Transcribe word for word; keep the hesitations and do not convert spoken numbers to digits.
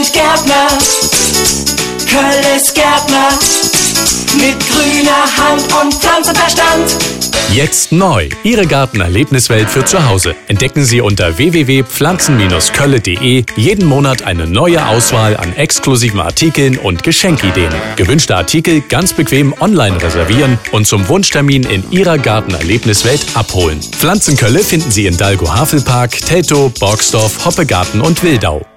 sind Gärtner, Kölles Gärtner, mit grüner Hand und Pflanzenverstand. Jetzt neu. Ihre Gartenerlebniswelt für zu Hause. Entdecken Sie unter w w w punkt pflanzen Bindestrich kölle punkt de jeden Monat eine neue Auswahl an exklusiven Artikeln und Geschenkideen. Gewünschte Artikel ganz bequem online reservieren und zum Wunschtermin in Ihrer Gartenerlebniswelt abholen. Pflanzenkölle finden Sie in Dalgo Havelpark, Teltow, Borgsdorf, Hoppegarten und Wildau.